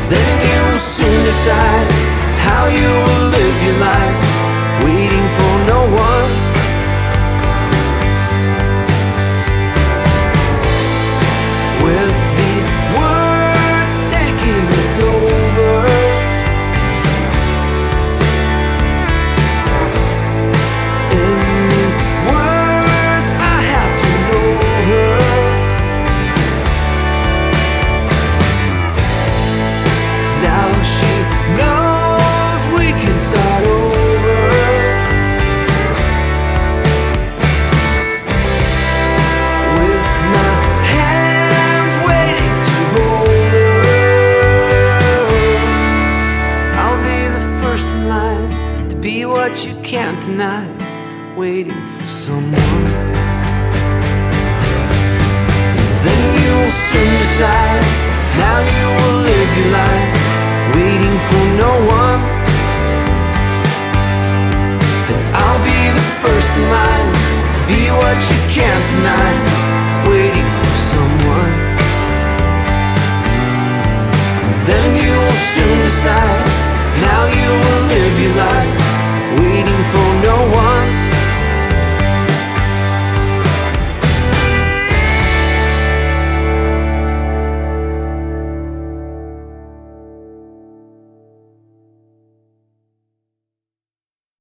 Then you will soon decide how you will live your life, waiting for no one. With these words taking us over, in these words I have to know her. Now she knows we can start over. With my hands waiting to hold her, I'll be the first in line to be what you can't deny, waiting for someone. Then you will soon decide how you will live your life, waiting for no one. And I'll be the first in line to be what you can't deny, waiting for someone. Then you will soon decide